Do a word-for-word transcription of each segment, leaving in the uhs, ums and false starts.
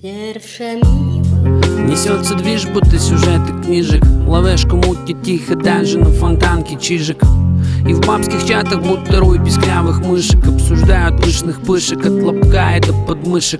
Pierwsze miło. Несется движ, будто сюжеты книжек. Ловешка мутит тихо, даже на фонтанке чижик. И в бабских чатах будто рой писклявых мышек. Обсуждают пышных пышек от лобка и до подмышек.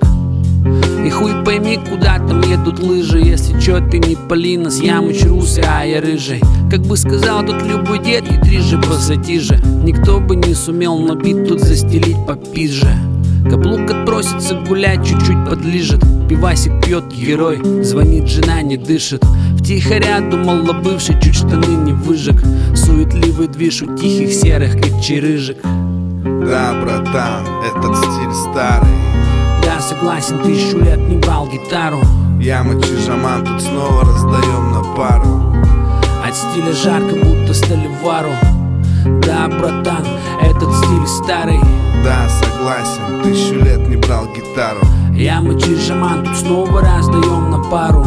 И хуй пойми, куда там едут лыжи. Если чё, ты не Полина, с Ямыч русый, а я рыжий. Как бы сказал тут любой дед, и трижды пассатижи. Никто бы не сумел на бит тут застелить попизже. Каблук отпросится гулять, чуть-чуть подлижет. Пивасик пьет герой, звонит жена, не дышит. Втихаря думал о бывшей, чуть штаны не выжег. Суетливый движ у тихих серых кричи рыжик. Да, братан, этот стиль старый. Да, согласен, тысячу лет не брал гитару. Ямыч и Жаман тут снова раздаем на пару. От стиля жарко, будто сталевару. Да, братан, этот стиль старый. Да, согласен, тысячу лет не брал гитару. Ямыч и Жаман тут снова раздаем на пару.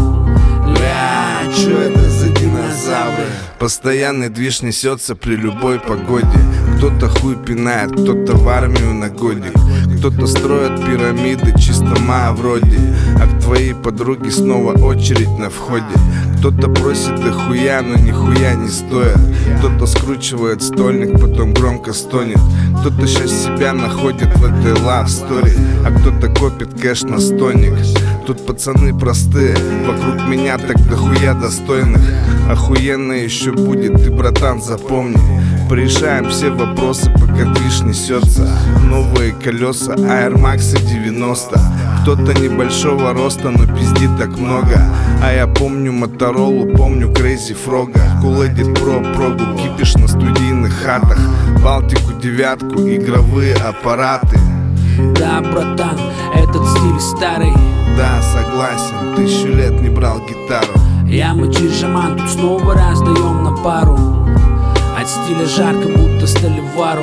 Ля, чё это за динозавры? Постоянный движ несется при любой погоде. Кто-то хуй пинает, кто-то в армию на годик. Кто-то строит пирамиды, чисто ма вроде. А к твоей подруге снова очередь на входе. Кто-то просит дохуя, но нихуя не стоит. Кто-то скручивает стольник, потом громко стонет. Кто-то сейчас себя находит в этой love story, а кто-то копит кэш на стоник. Тут пацаны простые, вокруг меня так дохуя достойных. Охуенно еще будет, ты, братан, запомни. Порешаем все вопросы, пока движ несется. Новые колеса, Air Max девяносто. Кто-то небольшого роста, но пиздит так много. А я помню Моторолу, помню Crazy Frog. Куледит про прогу, кипиш на студийных хатах. Балтику девятку, игровые аппараты. Да, братан, этот стиль старый. Да, согласен, тысячу лет не брал гитару. Ямыч и Жаман тут снова раздаем на пару. От стиля жарко, будто сталевару.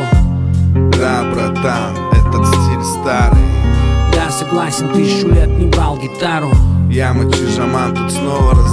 Да, братан, этот стиль старый. Да, согласен, тысячу лет не брал гитару. Ямыч и Жаман тут снова раздаем.